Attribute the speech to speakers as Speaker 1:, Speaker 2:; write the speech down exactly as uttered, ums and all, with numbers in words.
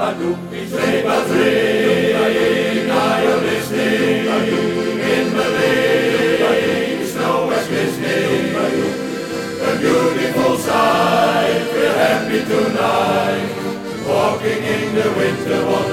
Speaker 1: Sleigh bells ring, are you listening? In the lane, snow is glistening. A beautiful sight, we're happy tonight, walking in the winter wonderland.